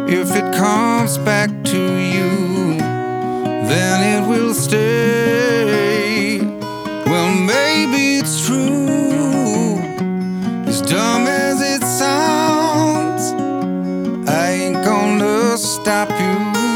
If it comes back to you, then it will stay. Well, maybe it's true, as dumb as it sounds. I ain't gonna stop you.